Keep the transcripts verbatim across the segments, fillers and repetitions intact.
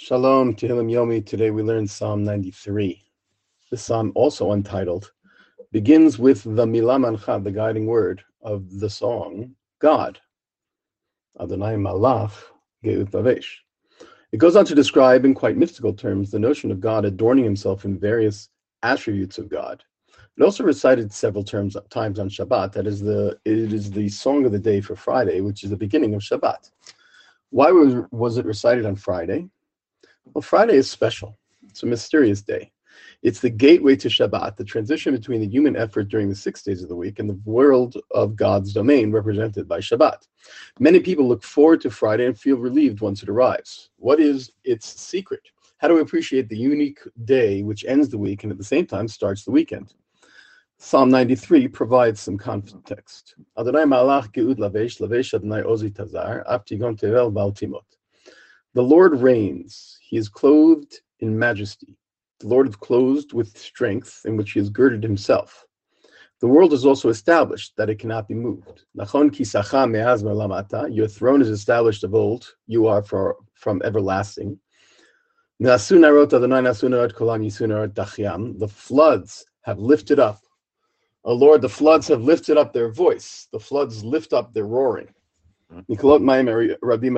Shalom, Tehillim Yomi. Today we learn Psalm ninety-three. This psalm, also untitled, begins with the Milah Mancha, the guiding word of the song, God. Adonai Malach Geut Lavesh. It goes on to describe, in quite mystical terms, the notion of God adorning himself in various attributes of God. It also recited several terms, times on Shabbat. That is the it is the song of the day for Friday, which is the beginning of Shabbat. Why was, was it recited on Friday? Well, Friday is special. It's a mysterious day. It's the gateway to Shabbat, the transition between the human effort during the six days of the week and the world of God's domain represented by Shabbat. Many people look forward to Friday and feel relieved once it arrives. What is its secret? How do we appreciate the unique day which ends the week and at the same time starts the weekend? Psalm ninety-three provides some context. Adonai malach geud lavesh, lavesh Adonai ozi tazar, aptigon tevel baltimot. The Lord reigns. He is clothed in majesty. The Lord is clothed with strength, in which he has girded himself. The world is also established, that it cannot be moved. Nachon kisacha me'az me'lamata. Your throne is established of old. You are for, from everlasting. Nasu narot Adonai nasu narot kolam yisu narot dachyam. The floods have lifted up. O Lord, the floods have lifted up their voice. The floods lift up their roaring. The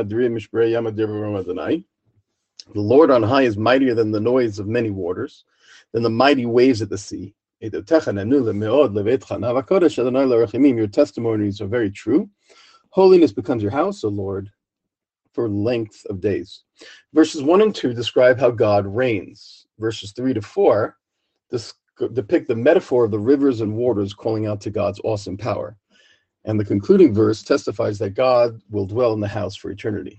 Lord on high is mightier than the noise of many waters, than the mighty waves at the sea. Your testimonies are very true. Holiness becomes your house, O Lord, for length of days. Verses one and two describe how God reigns. Verses three to four depict the metaphor of the rivers and waters calling out to God's awesome power. And the concluding verse testifies that God will dwell in the house for eternity.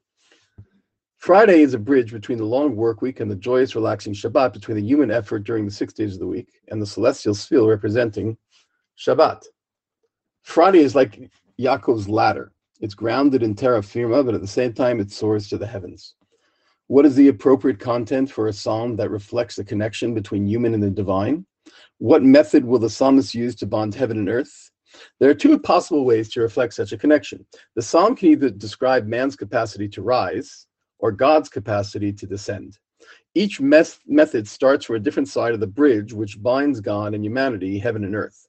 Friday is a bridge between the long work week and the joyous, relaxing Shabbat, between the human effort during the six days of the week and the celestial sphere representing Shabbat. Friday is like Yaakov's ladder. It's grounded in terra firma, but at the same time it soars to the heavens. What is the appropriate content for a psalm that reflects the connection between human and the divine? What method will the psalmist use to bond heaven and earth? There are two possible ways to reflect such a connection. The psalm can either describe man's capacity to rise or God's capacity to descend. Each mes- method starts from a different side of the bridge which binds God and humanity, heaven and earth.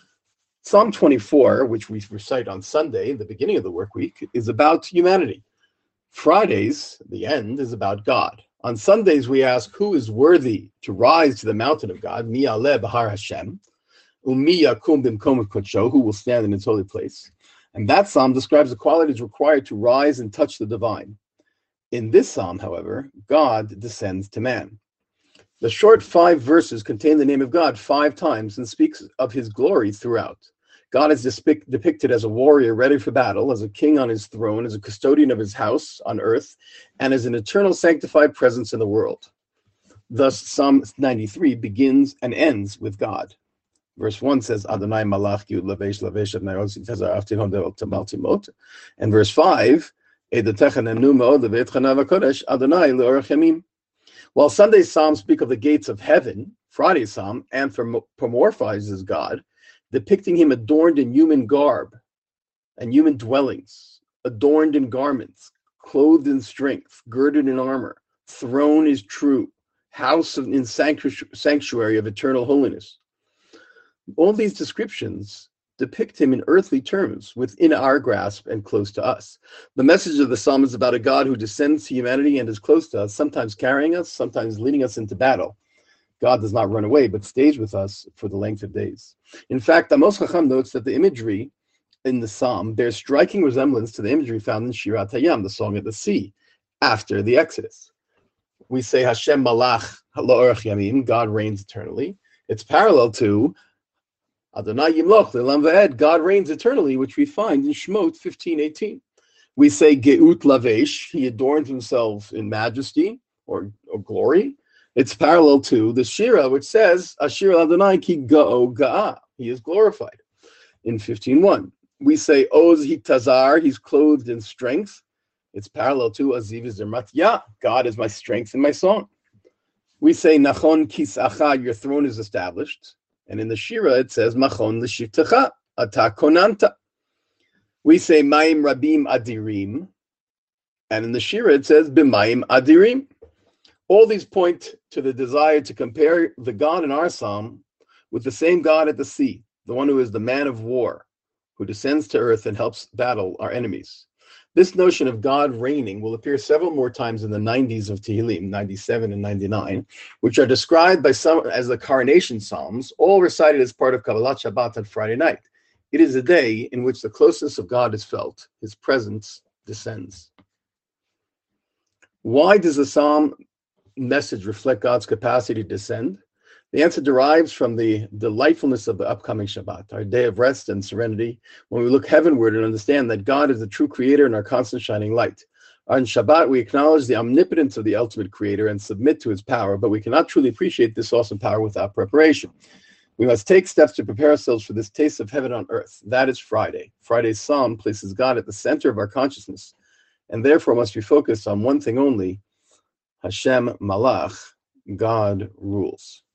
Psalm twenty-four, which we recite on Sunday, the beginning of the work week, is about humanity. Fridays, the end, is about God. On Sundays, we ask, who is worthy to rise to the mountain of God, Mi aleh b'har Hashem, Umi yakum b'mkom kodsho, who will stand in its holy place. And that psalm describes the qualities required to rise and touch the divine. In this psalm, however, God descends to man. The short five verses contain the name of God five times and speaks of his glory throughout. God is depic- depicted as a warrior ready for battle, as a king on his throne, as a custodian of his house on earth, and as an eternal sanctified presence in the world. Thus, Psalm ninety-three begins and ends with God. Verse one says, Adonai malach yud lavesh lavesh Adonai ozi tazar avtichon de'ol maltimot. And verse five, Edatecha nenu me'od leveitcha navakodesh Adonai le'orach yamim. While Sunday's psalms speak of the gates of heaven, Friday's psalm anthropomorphizes God, depicting him adorned in human garb and human dwellings, adorned in garments, clothed in strength, girded in armor, throne is true, house in sanctuary of eternal holiness. All these descriptions depict him in earthly terms, within our grasp and close to us. The message of the psalm is about a God who descends to humanity and is close to us, sometimes carrying us, sometimes leading us into battle. God does not run away, but stays with us for the length of days. In fact, Amos Chacham notes that the imagery in the psalm bears striking resemblance to the imagery found in Shirat Hayam, the Song of the Sea, after the Exodus. We say Hashem Malach Ha'orach Yamim, God reigns eternally. It's parallel to Adonai Yimloch Le'olam Va'ed, God reigns eternally, which we find in Shemot fifteen eighteen. We say Geut Lavesh, he adorns himself in majesty or, or glory. It's parallel to the Shira, which says Ashir Adonai ki ga'o ga'a, he is glorified. In fifteen one, we say Oz hitazar, he's clothed in strength. It's parallel to Aziv Zermatya, God is my strength and my song. We say Nachon kisacha, your throne is established. And in the Shira, it says, Machon l'shivtecha, ata konanta. We say, Maim rabim adirim. And in the Shira, it says, B'maim adirim. All these point to the desire to compare the God in our psalm with the same God at the sea, the one who is the man of war, who descends to earth and helps battle our enemies. This notion of God reigning will appear several more times in the nineties of Tehillim, ninety-seven and ninety-nine, which are described by some as the coronation psalms, all recited as part of Kabbalat Shabbat on Friday night. It is a day in which the closeness of God is felt. His presence descends. Why does the psalm message reflect God's capacity to descend? The answer derives from the delightfulness of the upcoming Shabbat, our day of rest and serenity, when we look heavenward and understand that God is the true creator and our constant shining light. On Shabbat, we acknowledge the omnipotence of the ultimate creator and submit to his power, but we cannot truly appreciate this awesome power without preparation. We must take steps to prepare ourselves for this taste of heaven on earth. That is Friday. Friday's psalm places God at the center of our consciousness, and therefore must be focused on one thing only: Hashem Malach, God rules.